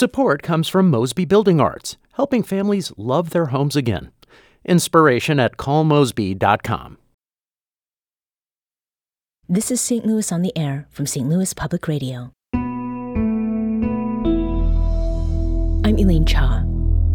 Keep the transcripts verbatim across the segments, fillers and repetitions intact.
Support comes from Mosby Building Arts, helping families love their homes again. Inspiration at call mosby dot com. This is Saint Louis on the Air from Saint Louis Public Radio. I'm Elaine Cha.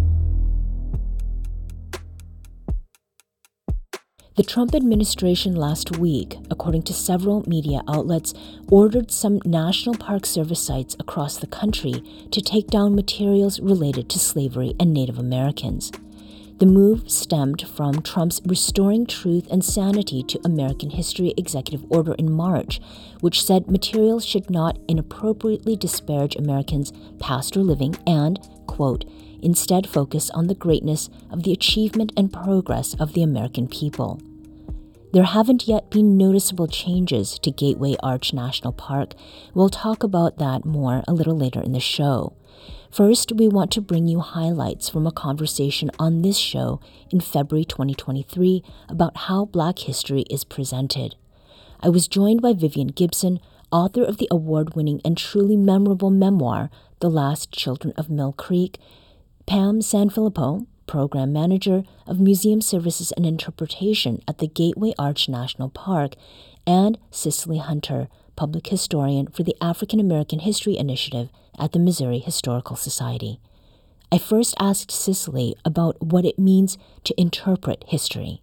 The Trump administration last week, according to several media outlets, ordered some National Park Service sites across the country to take down materials related to slavery and Native Americans. The move stemmed from Trump's Restoring Truth and Sanity to American History executive order in March, which said materials should not inappropriately disparage Americans past or living and, quote, instead focus on the greatness of the achievement and progress of the American people. There haven't yet been noticeable changes to Gateway Arch National Park. We'll talk about that more a little later in the show. First, we want to bring you highlights from a conversation on this show in February twenty twenty-three about how Black history is presented. I was joined by Vivian Gibson, author of the award-winning and truly memorable memoir, The Last Children of Mill Creek, Pam Sanfilippo, Program Manager of Museum Services and Interpretation at the Gateway Arch National Park, and Cicely Hunter, Public Historian for the African American History Initiative at the Missouri Historical Society. I first asked Cicely about what it means to interpret history.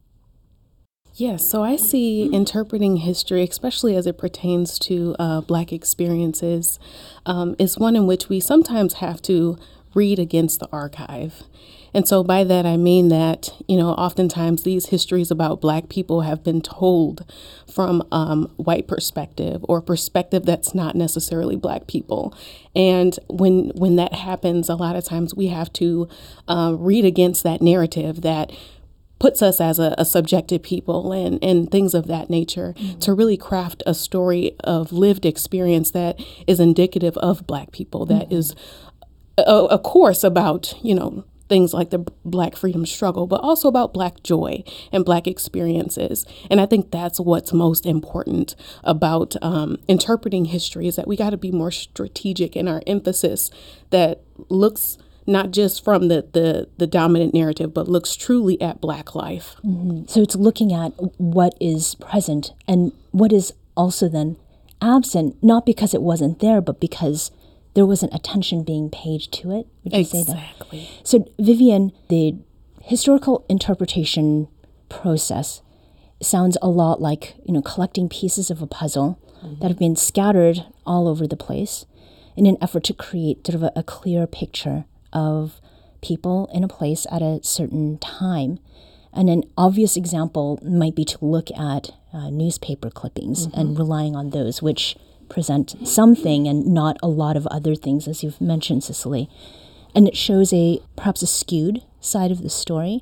Yes, so I see interpreting history, especially as it pertains to uh, Black experiences, um, is one in which we sometimes have to read against the archive. And so by that, I mean that, you know, oftentimes these histories about Black people have been told from um, white perspective or perspective that's not necessarily Black people. And when when that happens, a lot of times we have to uh, read against that narrative that puts us as a, a subjected people and, and things of that nature, mm-hmm. to really craft a story of lived experience that is indicative of Black people, that mm-hmm. is, a, of course, about, you know, things like the Black freedom struggle, but also about Black joy and Black experiences. And I think that's what's most important about um, interpreting history, is that we got to be more strategic in our emphasis that looks not just from the, the, the dominant narrative, but looks truly at Black life. Mm-hmm. So it's looking at what is present and what is also then absent, not because it wasn't there, but because there wasn't attention being paid to it. Would you exactly. say that? Exactly. So, Vivian, the historical interpretation process sounds a lot like, you know, collecting pieces of a puzzle mm-hmm. that have been scattered all over the place in an effort to create sort of a, a clear picture of people in a place at a certain time. And an obvious example might be to look at uh, newspaper clippings mm-hmm. and relying on those, which present something and not a lot of other things, as you've mentioned, Cicely. And it shows a perhaps a skewed side of the story.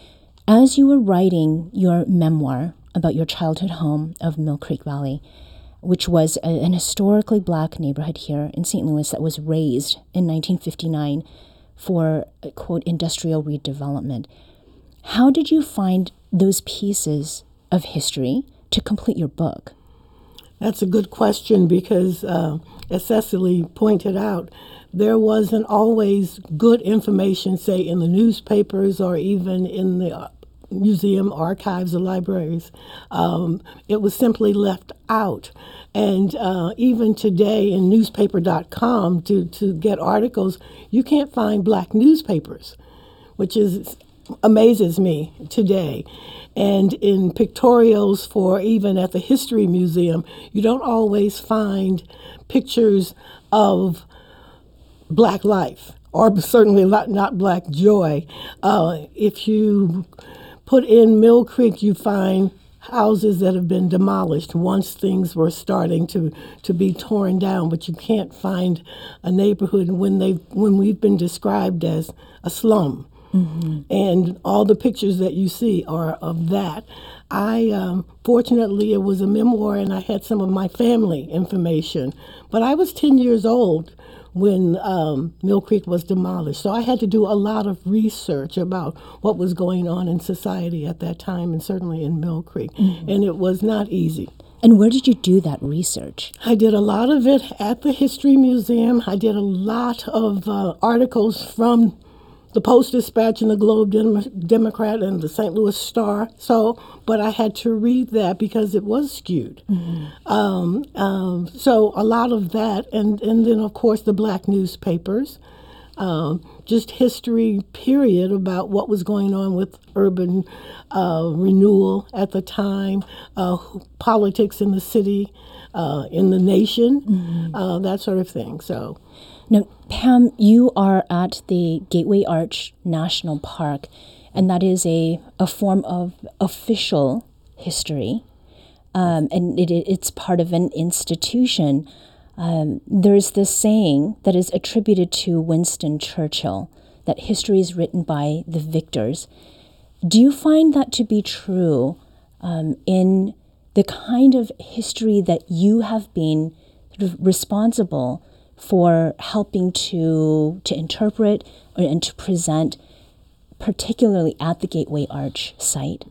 As you were writing your memoir about your childhood home of Mill Creek Valley, which was a, an historically Black neighborhood here in Saint Louis that was razed in nineteen fifty-nine for, quote, industrial redevelopment, how did you find those pieces of history to complete your book? That's a good question because, uh, as Cicely pointed out, there wasn't always good information, say, in the newspapers or even in the museum archives or libraries. Um, it was simply left out. And uh, even today in newspaper dot com, to, to get articles, you can't find Black newspapers, which is amazes me today. And in pictorials for even at the History Museum, you don't always find pictures of Black life, or certainly not, not Black joy. Uh, if you put in Mill Creek, you find houses that have been demolished once things were starting to, to be torn down, but you can't find a neighborhood when they when we've been described as a slum. Mm-hmm. And all the pictures that you see are of that. I, um, fortunately, it was a memoir and I had some of my family information. But I was ten years old when um, Mill Creek was demolished. So I had to do a lot of research about what was going on in society at that time, and certainly in Mill Creek. Mm-hmm. And it was not easy. And where did you do that research? I did a lot of it at the History Museum. I did a lot of uh, articles from the Post-Dispatch and the Globe Dem- Democrat and the Saint Louis Star. So, but I had to read that because it was skewed. Mm-hmm. Um, um, so a lot of that, and, and then of course the black newspapers, um, just history period about what was going on with urban uh, renewal at the time, uh, politics in the city, uh, in the nation, mm-hmm. uh, that sort of thing. So. Now, Pam, you are at the Gateway Arch National Park, and that is a, a form of official history, um, and it, it's part of an institution. Um, there's this saying that is attributed to Winston Churchill, that history is written by the victors. Do you find that to be true um, in the kind of history that you have been sort of responsible for helping to to interpret and to present, particularly at the Gateway Arch site?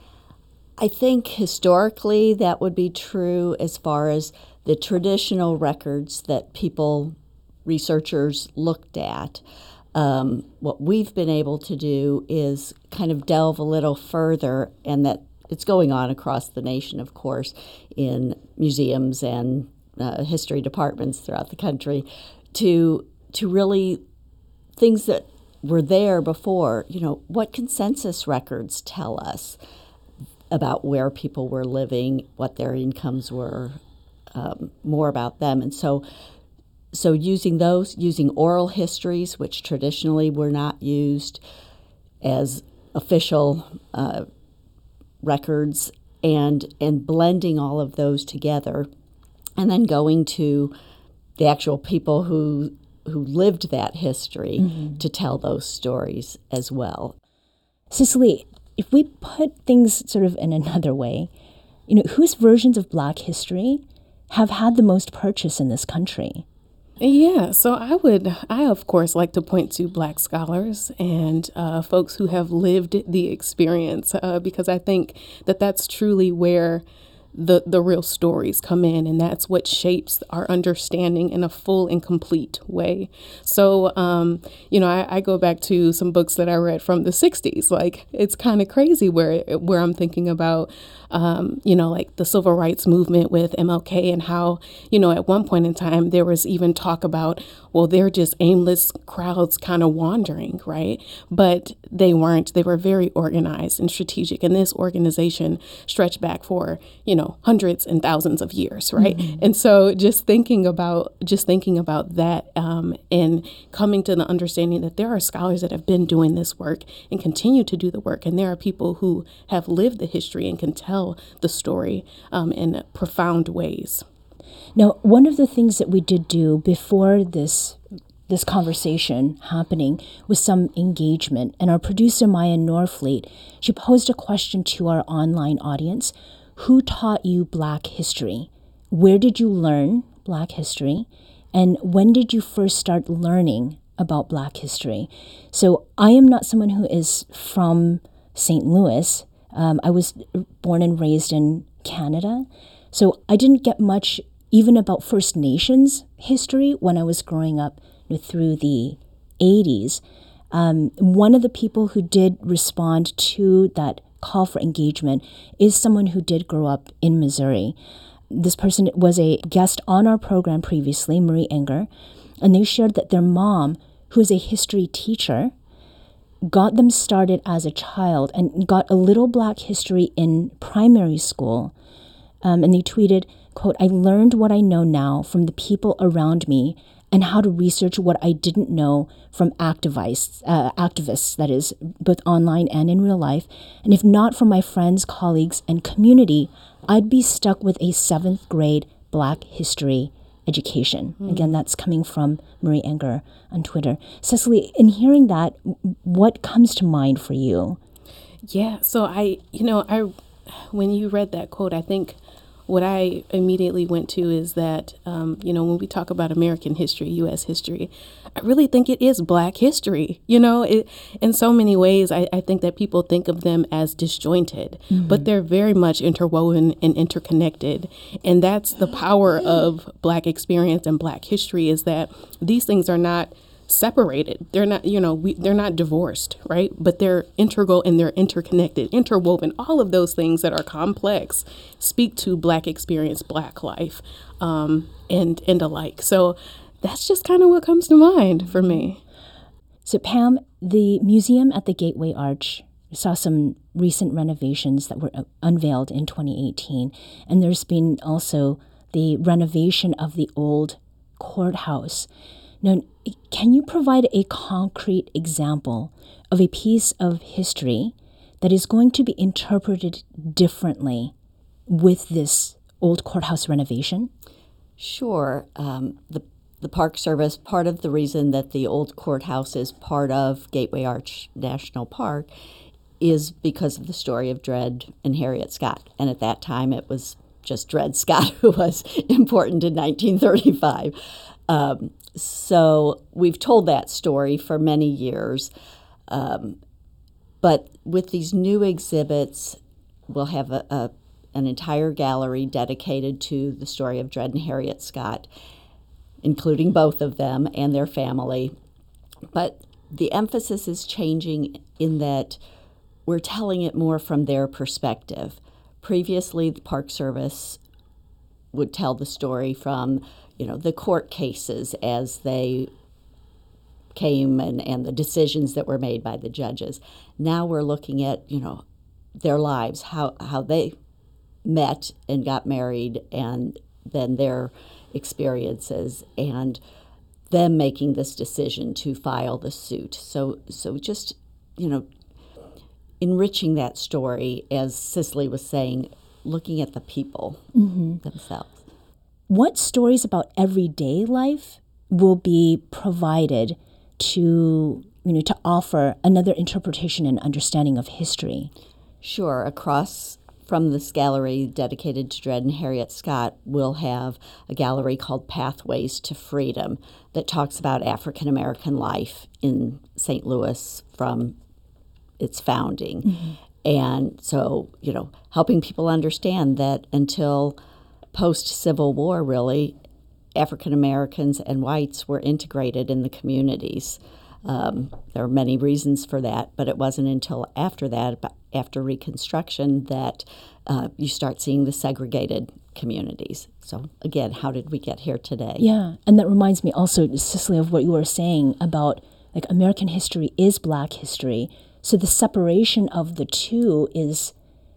I think historically that would be true as far as the traditional records that people, researchers looked at. Um, what we've been able to do is kind of delve a little further, and that it's going on across the nation, of course, in museums and Uh, history departments throughout the country, to to really things that were there before. You know, what consensus records tell us about where people were living, what their incomes were, um, more about them, and so so using those, using oral histories, which traditionally were not used as official uh, records, and and blending all of those together. And then going to the actual people who who lived that history mm-hmm. to tell those stories as well. Cicely, if we put things sort of in another way, you know, whose versions of Black history have had the most purchase in this country? Yeah, so I would, I of course like to point to Black scholars and uh, folks who have lived the experience, uh, because I think that that's truly where the the real stories come in, and that's what shapes our understanding in a full and complete way. So, um, you know, I, I go back to some books that I read from the sixties. Like, it's kind of crazy where where I'm thinking about, um, you know, like the civil rights movement with M L K, and how, you know, at one point in time there was even talk about, well, they're just aimless crowds kind of wandering, right? But they weren't. They were very organized and strategic, and this organization stretched back for, you know, hundreds and thousands of years, right? Mm-hmm. And so just thinking about just thinking about that um, and coming to the understanding that there are scholars that have been doing this work and continue to do the work, and there are people who have lived the history and can tell the story um, in profound ways. Now, one of the things that we did do before this this conversation happening was some engagement, and our producer, Maya Norfleet, she posed a question to our online audience. Who taught you Black history? Where did you learn Black history? And when did you first start learning about Black history? So I am not someone who is from Saint Louis. Um, I was born and raised in Canada. So I didn't get much even about First Nations history when I was growing up, you know, through the eighties. Um, one of the people who did respond to that call for engagement is someone who did grow up in Missouri. This person was a guest on our program previously, Marie Enger, and they shared that their mom, who is a history teacher, got them started as a child and got a little Black history in primary school. Um, and they tweeted, quote, "I learned what I know now from the people around me and how to research what I didn't know from activists, uh, activists, that is, both online and in real life. And if not from my friends, colleagues, and community, I'd be stuck with a seventh grade Black history education." Mm. Again, that's coming from Marie Enger on Twitter. Cicely, in hearing that, what comes to mind for you? Yeah, so I, you know, I, when you read that quote, I think what I immediately went to is that, um, you know, when we talk about American history, U S history, I really think it is Black history. You know, it, in so many ways, I, I think that people think of them as disjointed, mm-hmm. but they're very much interwoven and interconnected. And that's the power of Black experience and Black history, is that these things are not separated. They're not, you know, we, they're not divorced, right? But they're integral and they're interconnected, interwoven. All of those things that are complex speak to Black experience, Black life, um, and and alike. So that's just kind of what comes to mind for me. So Pam, the museum at the Gateway Arch saw some recent renovations that were unveiled in twenty eighteen, and there's been also the renovation of the old courthouse. Now, can you provide a concrete example of a piece of history that is going to be interpreted differently with this old courthouse renovation? Sure. Um, the the Park Service, part of the reason that the old courthouse is part of Gateway Arch National Park is because of the story of Dred and Harriet Scott. And at that time, it was just Dred Scott who was important in nineteen thirty-five. Um, So we've told that story for many years. Um, but with these new exhibits, we'll have a, a, an entire gallery dedicated to the story of Dred and Harriet Scott, including both of them and their family. But the emphasis is changing in that we're telling it more from their perspective. Previously, the Park Service would tell the story from you know, the court cases as they came and, and the decisions that were made by the judges. Now we're looking at, you know, their lives, how, how they met and got married, and then their experiences, and them making this decision to file the suit. So, so just, you know, enriching that story, as Cicely was saying, looking at the people mm-hmm. themselves. What stories about everyday life will be provided to, you know, to offer another interpretation and understanding of history? Sure. Across from this gallery dedicated to Dred and Harriet Scott, we'll have a gallery called Pathways to Freedom that talks about African American life in Saint Louis from its founding. Mm-hmm. And so, you know, helping people understand that until post-Civil War, really, African Americans and whites were integrated in the communities. Um, there are many reasons for that, but it wasn't until after that, after Reconstruction, that uh, you start seeing the segregated communities. So again, how did we get here today? Yeah, and that reminds me also, Cicely, of what you were saying about, like, American history is Black history. So the separation of the two is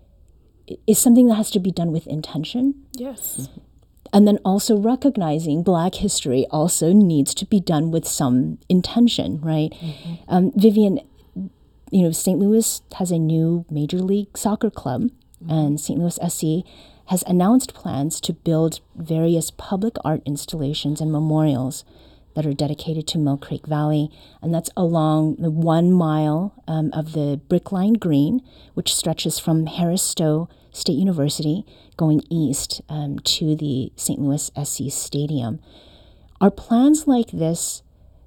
is something that has to be done with intention. Yes. Mm-hmm. And then also recognizing Black history also needs to be done with some intention, right? Mm-hmm. Um, Vivian, you know, Saint Louis has a new Major League Soccer club, mm-hmm. and Saint Louis S C has announced plans to build various public art installations and memorials that are dedicated to Mill Creek Valley, and that's along the one mile um, of the Brickline Green, which stretches from Harris Stowe State University going east um, to the Saint Louis S C Stadium. Are plans like this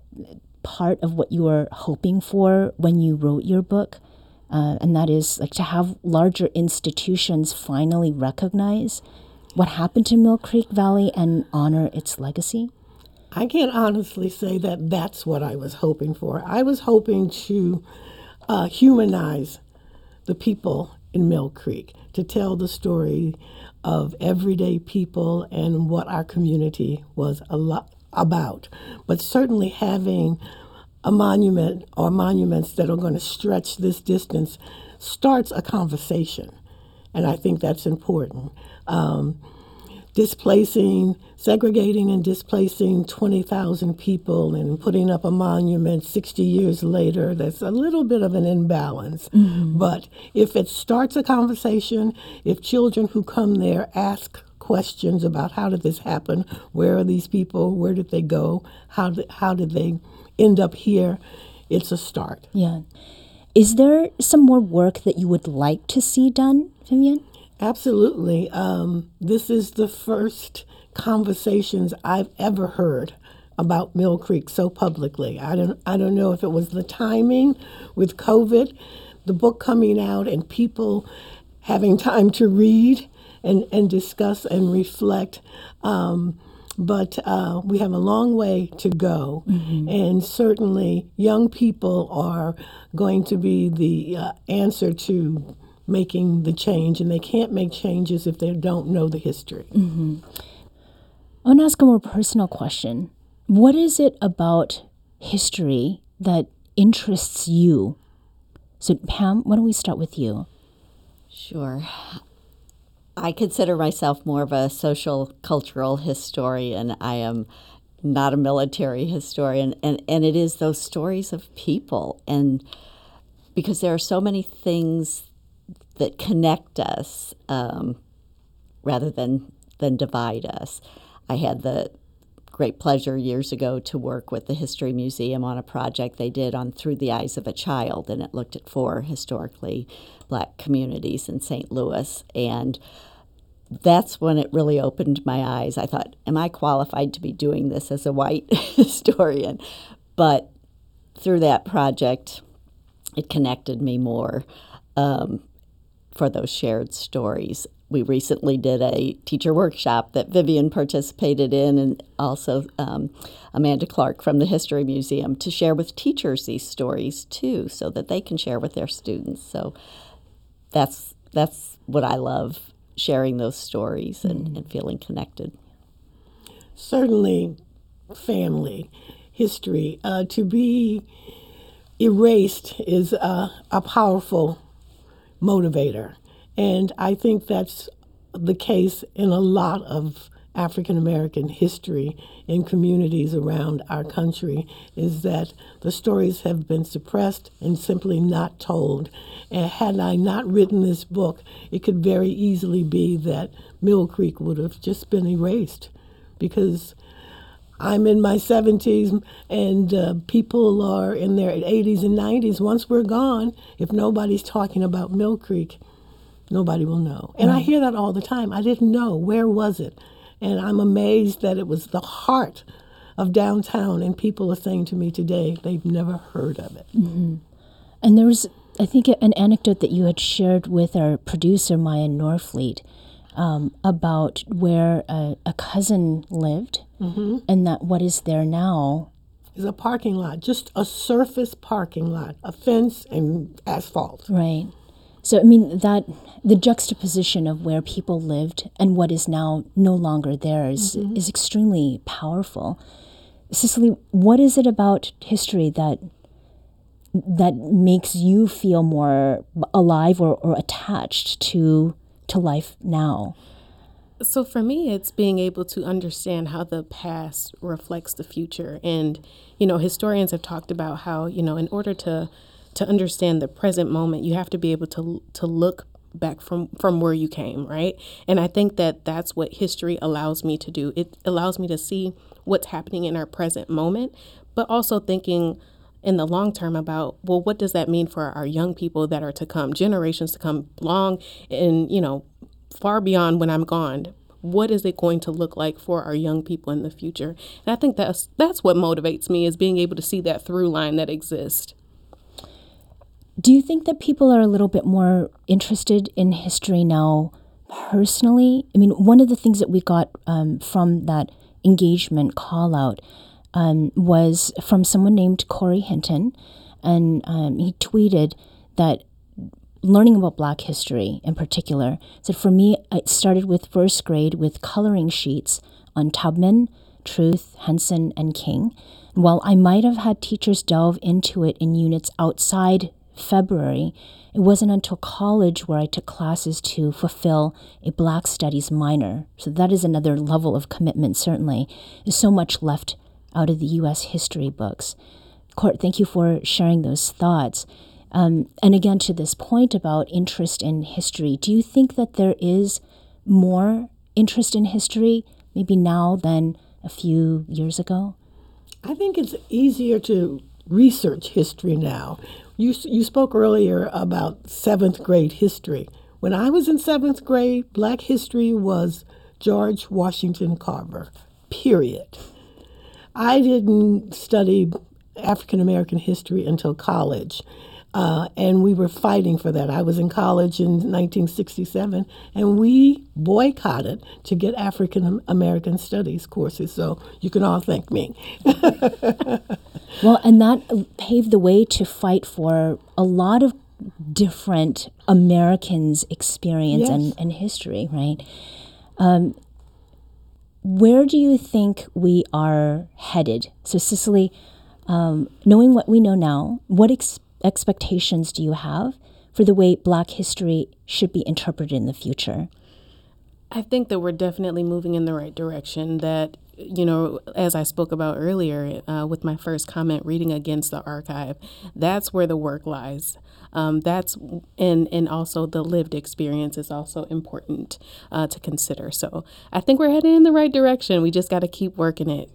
part of what you were hoping for when you wrote your book? Uh, and that is, like, to have larger institutions finally recognize what happened to Mill Creek Valley and honor its legacy? I can honestly say that that's what I was hoping for. I was hoping to uh, humanize the people in Mill Creek, to tell the story of everyday people and what our community was a lot about. But certainly having a monument or monuments that are going to stretch this distance starts a conversation, and I think that's important. Um, displacing, segregating and displacing twenty thousand people and putting up a monument sixty years later, that's a little bit of an imbalance. Mm-hmm. But if it starts a conversation, if children who come there ask questions about how did this happen, where are these people, where did they go, how did, how did they end up here, it's a start. Yeah. Is there some more work that you would like to see done, Vivian? Absolutely. Um, this is the first conversations I've ever heard about Mill Creek so publicly. I don't I don't know if it was the timing with COVID, the book coming out, and people having time to read and, and discuss and reflect. Um, but uh, we have a long way to go. Mm-hmm. And certainly young people are going to be the uh, answer to making the change, and they can't make changes if they don't know the history. Mm-hmm. I want to ask a more personal question. What is it about history that interests you? So, Pam, why don't we start with you? Sure. I consider myself more of a social cultural historian. I am not a military historian, and, and it is those stories of people. And because there are so many things that connect us um, rather than, than divide us. I had the great pleasure years ago to work with the History Museum on a project they did on Through the Eyes of a Child, and it looked at four historically Black communities in Saint Louis. And that's when it really opened my eyes. I thought, am I qualified to be doing this as a white historian? But through that project, it connected me more um, for those shared stories. We recently did a teacher workshop that Vivian participated in, and also um, Amanda Clark from the History Museum, to share with teachers these stories too, so that they can share with their students. So that's that's what I love, sharing those stories and, mm-hmm. and feeling connected. Certainly, family, history. Uh, to be erased is a, a powerful motivator. And I think that's the case in a lot of African American history in communities around our country, is that the stories have been suppressed and simply not told. And had I not written this book, it could very easily be that Mill Creek would have just been erased, because I'm in my seventies and uh, people are in their eighties and nineties. Once we're gone, if nobody's talking about Mill Creek, nobody will know. And I hear that all the time. I didn't know. Where was it? And I'm amazed that it was the heart of downtown, and people are saying to me today they've never heard of it. Mm-hmm. And there was, I think, an anecdote that you had shared with our producer, Maya Norfleet, um, about where a, a cousin lived, mm-hmm. and that what is there now is a parking lot, just a surface parking lot, a fence and asphalt. Right. So, I mean, that the juxtaposition of where people lived and what is now no longer there is, mm-hmm. is extremely powerful. Cicely, what is it about history that that makes you feel more alive or, or attached to to life now? So for me, it's being able to understand how the past reflects the future. And, you know, historians have talked about how, you know, in order to to understand the present moment, you have to be able to to look back from, from where you came, right? And I think that that's what history allows me to do. It allows me to see what's happening in our present moment, but also thinking in the long term about, well, what does that mean for our young people that are to come, generations to come, long and, you know, far beyond when I'm gone. What is it going to look like for our young people in the future? And I think that's that's what motivates me, is being able to see that through line that exists. Do you think that people are a little bit more interested in history now personally? I mean, one of the things that we got um, from that engagement call out um, was from someone named Corey Hinton, and um, he tweeted that learning about Black history in particular, said, for me, it started with first grade with coloring sheets on Tubman, Truth, Henson, and King. And while I might have had teachers delve into it in units outside February, it wasn't until college where I took classes to fulfill a Black Studies minor. So that is another level of commitment, certainly. There's so much left out of the U S history books. Court, thank you for sharing those thoughts. Um, and again, to this point about interest in history, do you think that there is more interest in history maybe now than a few years ago? I think it's easier to research history now. You you spoke earlier about seventh grade history. When I was in seventh grade, Black history was George Washington Carver, period. I didn't study African American history until college, uh, and we were fighting for that. I was in college in nineteen sixty-seven, and we boycotted to get African American studies courses, so you can all thank me. Well, and that paved the way to fight for a lot of different Americans' experience Yes. and, and history, right? Um, where do you think we are headed? So, Cicely, um, knowing what we know now, what ex- expectations do you have for the way Black history should be interpreted in the future? I think that we're definitely moving in the right direction. That, you know, as I spoke about earlier uh, with my first comment, reading against the archive, that's where the work lies. Um, that's and and also the lived experience is also important uh, to consider. So I think we're heading in the right direction. We just got to keep working it.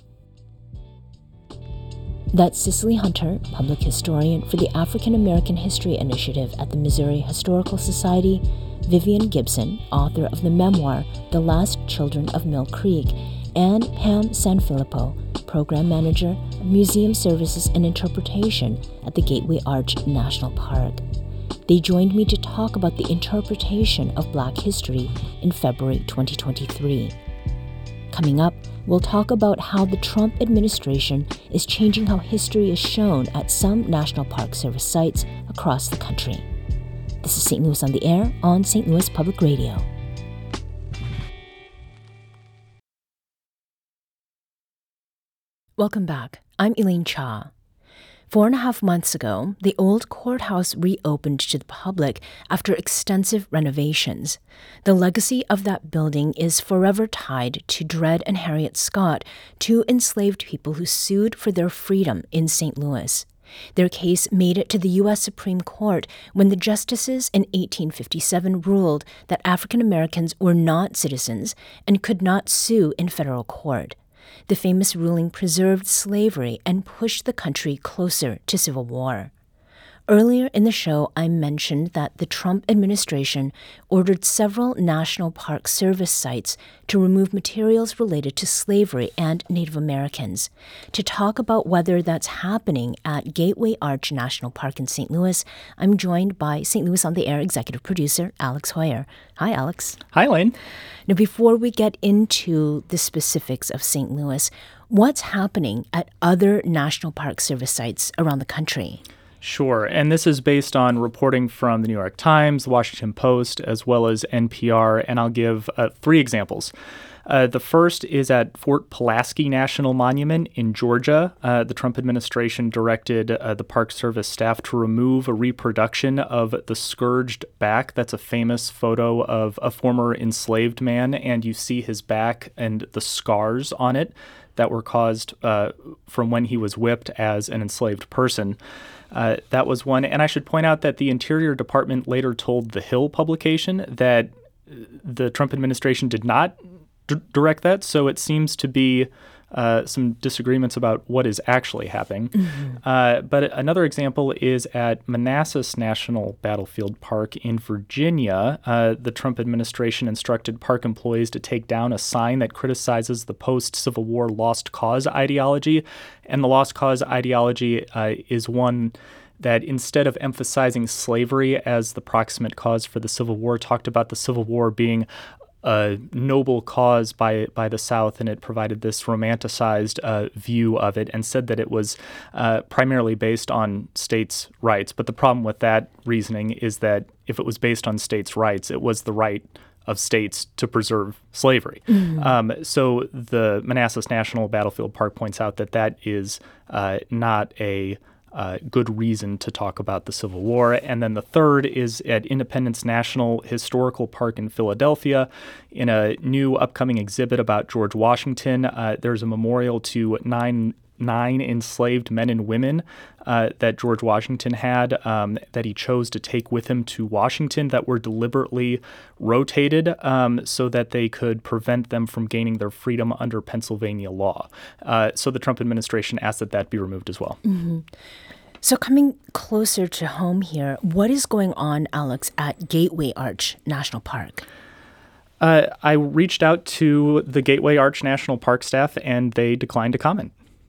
That's Cicely Hunter, public historian for the African American History Initiative at the Missouri Historical Society, Vivian Gibson, author of the memoir The Last Children of Mill Creek, and Pam Sanfilippo, program manager of Museum Services and Interpretation at the Gateway Arch National Park. They joined me to talk about the interpretation of Black history in February twenty twenty-three. Coming up, we'll talk about how the Trump administration is changing how history is shown at some National Park Service sites across the country. This is Saint Louis on the Air on Saint Louis Public Radio. Welcome back. I'm Elaine Cha. Four and a half months ago, the old courthouse reopened to the public after extensive renovations. The legacy of that building is forever tied to Dred and Harriet Scott, two enslaved people who sued for their freedom in Saint Louis. Their case made it to the U S Supreme Court when the justices in eighteen fifty-seven ruled that African Americans were not citizens and could not sue in federal court. The famous ruling preserved slavery and pushed the country closer to civil war. Earlier in the show, I mentioned that the Trump administration ordered several National Park Service sites to remove materials related to slavery and Native Americans. To talk about whether that's happening at Gateway Arch National Park in Saint Louis, I'm joined by Saint Louis on the Air executive producer, Alex Hoyer. Hi, Alex. Hi, Lane. Now, before we get into the specifics of Saint Louis, what's happening at other National Park Service sites around the country? Sure, and this is based on reporting from the New York Times, the Washington Post, as well as N P R, and I'll give uh, three examples. Uh, the first is at Fort Pulaski National Monument in Georgia. Uh, the Trump administration directed uh, the Park Service staff to remove a reproduction of the scourged back. That's a famous photo of a former enslaved man, and you see his back and the scars on it that were caused uh, from when he was whipped as an enslaved person. Uh, that was one. And I should point out that the Interior Department later told The Hill publication that the Trump administration did not d- direct that. So it seems to be uh, some disagreements about what is actually happening. Mm-hmm. Uh, but another example is at Manassas National Battlefield Park in Virginia. Uh, the Trump administration instructed park employees to take down a sign that criticizes the post-Civil War lost cause ideology. And the lost cause ideology uh, is one that instead of emphasizing slavery as the proximate cause for the Civil War, talked about the Civil War being a noble cause by by the South, and it provided this romanticized uh, view of it and said that it was uh, primarily based on states' rights. But the problem with that reasoning is that if it was based on states' rights, it was the right of states to preserve slavery. Mm-hmm. Um, so the Manassas National Battlefield Park points out that that is uh, not a Uh, good reason to talk about the Civil War. And then the third is at Independence National Historical Park in Philadelphia. In a new upcoming exhibit about George Washington, uh, there's a memorial to nine nine enslaved men and women uh, that George Washington had um, that he chose to take with him to Washington that were deliberately rotated um, so that they could prevent them from gaining their freedom under Pennsylvania law. Uh, so the Trump administration asked that that be removed as well. Mm-hmm. So coming closer to home here, what is going on, Alex, at Gateway Arch National Park? Uh, I reached out to the Gateway Arch National Park staff, and they declined to comment.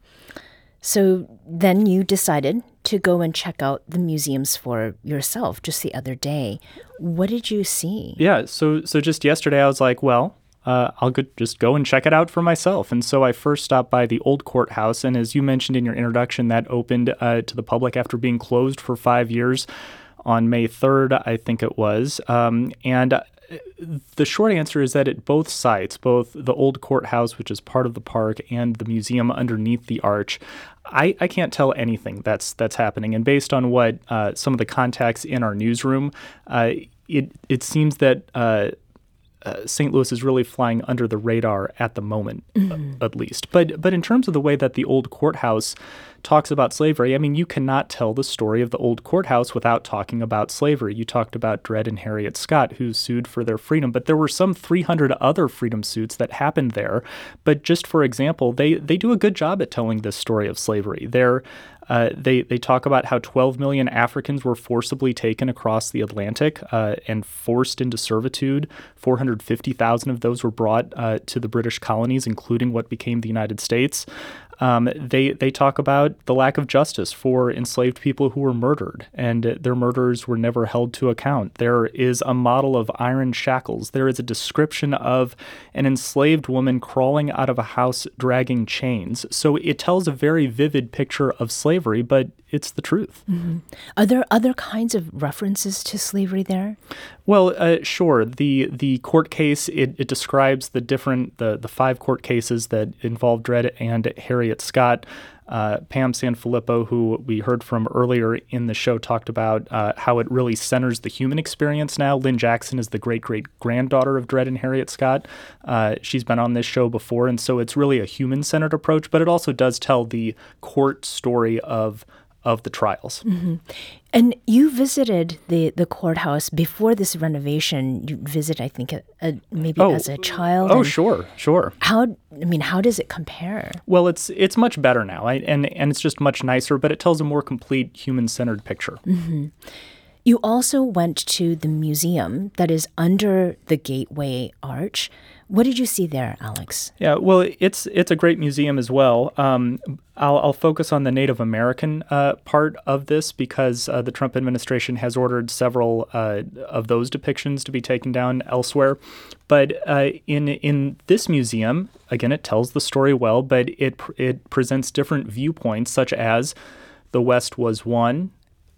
So then you decided to go and check out the museums for yourself just the other day. What did you see? Yeah, so so just yesterday I was like, well, uh, I'll go, just go and check it out for myself. And so I first stopped by the old courthouse, and as you mentioned in your introduction, that opened uh, to the public after being closed for five years on May third, I think it was. Um, and the short answer is that at both sites, both the old courthouse, which is part of the park, and the museum underneath the arch, I, I can't tell anything that's that's happening. And based on what uh, some of the contacts in our newsroom, uh, it it seems that uh, uh, Saint Louis is really flying under the radar at the moment, mm-hmm. uh, at least. But but in terms of the way that the old courthouse talks about slavery, I mean, you cannot tell the story of the old courthouse without talking about slavery. You talked about Dred and Harriet Scott, who sued for their freedom, but there were some three hundred other freedom suits that happened there. But just for example, they, they do a good job at telling this story of slavery. They're Uh, they they talk about how twelve million Africans were forcibly taken across the Atlantic uh, and forced into servitude. four hundred fifty thousand of those were brought uh, to the British colonies, including what became the United States. Um, they they talk about the lack of justice for enslaved people who were murdered, and their murderers were never held to account. There is a model of iron shackles. There is a description of an enslaved woman crawling out of a house dragging chains. So it tells a very vivid picture of slavery, but it's the truth. Mm-hmm. Are there other kinds of references to slavery there? Well, uh, sure. The the court case, it, it describes the different, the, the five court cases that involved Dred and Harriet Scott. Uh, Pam Sanfilippo, who we heard from earlier in the show, talked about uh, how it really centers the human experience now. Lynn Jackson is the great-great-granddaughter of Dred and Harriet Scott. Uh, she's been on this show before, and so it's really a human-centered approach, but it also does tell the court story of of the trials. Mm-hmm. And you visited the, the courthouse before this renovation. You visited, I think, a, a, maybe oh, as a child. Oh, sure, sure. How, I mean, how does it compare? Well, it's it's much better now, I, and, and it's just much nicer, but it tells a more complete human-centered picture. Mm-hmm. You also went to the museum that is under the Gateway Arch. What did you see there, Alex? Yeah, well, it's it's a great museum as well. Um, I'll, I'll focus on the Native American uh, part of this because uh, the Trump administration has ordered several uh, of those depictions to be taken down elsewhere. But uh, in in this museum, again, it tells the story well, but it it presents different viewpoints, such as the West was won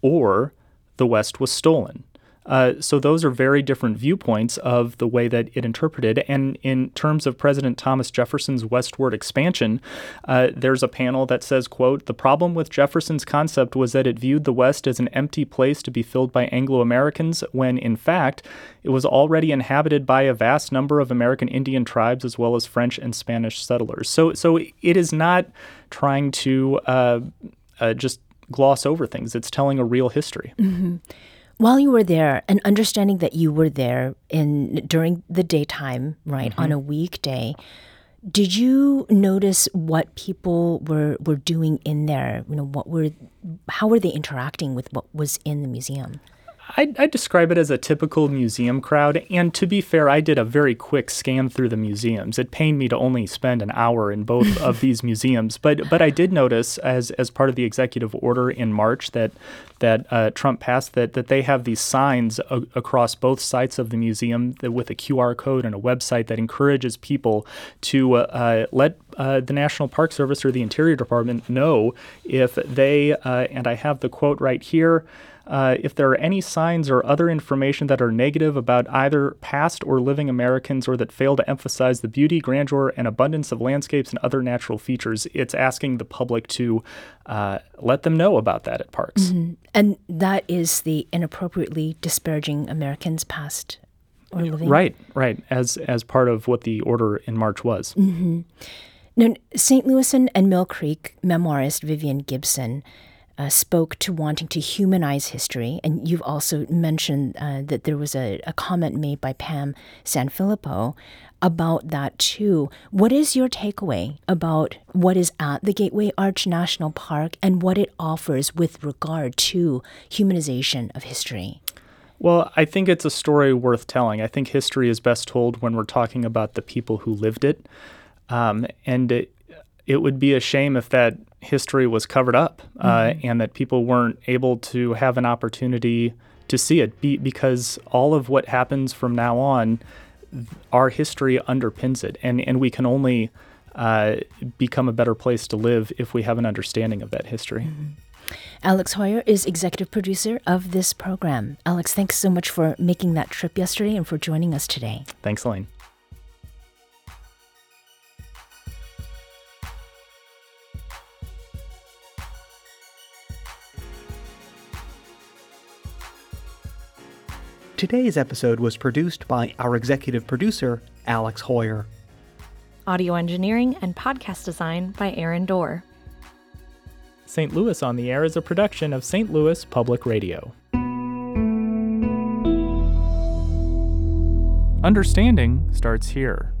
or the West was stolen. Uh, so those are very different viewpoints of the way that it interpreted. And in terms of President Thomas Jefferson's westward expansion, uh, there's a panel that says, quote, "The problem with Jefferson's concept was that it viewed the West as an empty place to be filled by Anglo-Americans, when, in fact, it was already inhabited by a vast number of American Indian tribes as well as French and Spanish settlers." So, so it is not trying to uh, uh, just gloss over things. It's telling a real history. Mm-hmm. While you were there, and understanding that you were there in during the daytime, right, mm-hmm. on a weekday, did you notice what people were, were doing in there? You know, what were, how were they interacting with what was in the museum? I'd, I'd describe it as a typical museum crowd, and to be fair, I did a very quick scan through the museums. It pained me to only spend an hour in both of these museums, but but I did notice, as as part of the executive order in March that that uh, Trump passed, that that they have these signs a- across both sites of the museum that, with a Q R code and a website that encourages people to uh, let uh, the National Park Service or the Interior Department know if they, uh, and I have the quote right here, Uh, if there are any signs or other information that are negative about either past or living Americans or that fail to emphasize the beauty, grandeur, and abundance of landscapes and other natural features, it's asking the public to uh, let them know about that at parks. Mm-hmm. And that is the inappropriately disparaging Americans past or living? Right, right, as, as part of what the order in March was. Mm-hmm. Now, Saint Louisan and Mill Creek memoirist Vivian Gibson uh, spoke to wanting to humanize history, and you've also mentioned uh, that there was a, a comment made by Pam Sanfilippo about that too. What is your takeaway about what is at the Gateway Arch National Park and what it offers with regard to humanization of history? Well, I think it's a story worth telling. I think history is best told when we're talking about the people who lived it. Um, and it, it would be a shame if that history was covered up uh, mm-hmm. and that people weren't able to have an opportunity to see it be, because all of what happens from now on, our history underpins it. And, and we can only uh, become a better place to live if we have an understanding of that history. Mm-hmm. Alex Heuer is executive producer of this program. Alex, thanks so much for making that trip yesterday and for joining us today. Thanks, Elaine. Today's episode was produced by our executive producer, Alex Heuer. Audio engineering and podcast design by Aaron Dorr. Saint Louis on the Air is a production of Saint Louis Public Radio. Understanding starts here.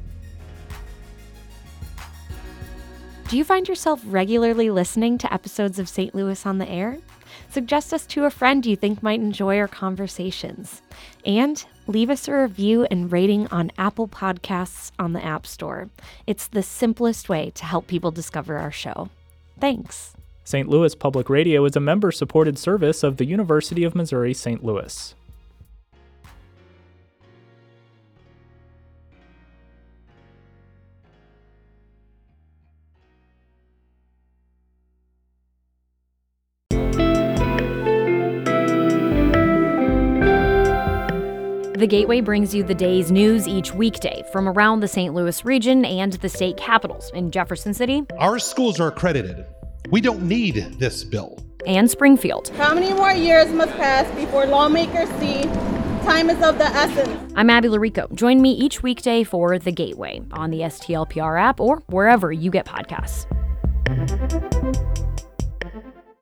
Do you find yourself regularly listening to episodes of Saint Louis on the Air? Suggest us to a friend you think might enjoy our conversations. And leave us a review and rating on Apple Podcasts on the App Store. It's the simplest way to help people discover our show. Thanks. Saint Louis Public Radio is a member-supported service of the University of Missouri Saint Louis. The Gateway brings you the day's news each weekday from around the Saint Louis region and the state capitals in Jefferson City. Our schools are accredited. We don't need this bill. And Springfield. How many more years must pass before lawmakers see time is of the essence? I'm Abby Larico. Join me each weekday for The Gateway on the S T L P R app or wherever you get podcasts.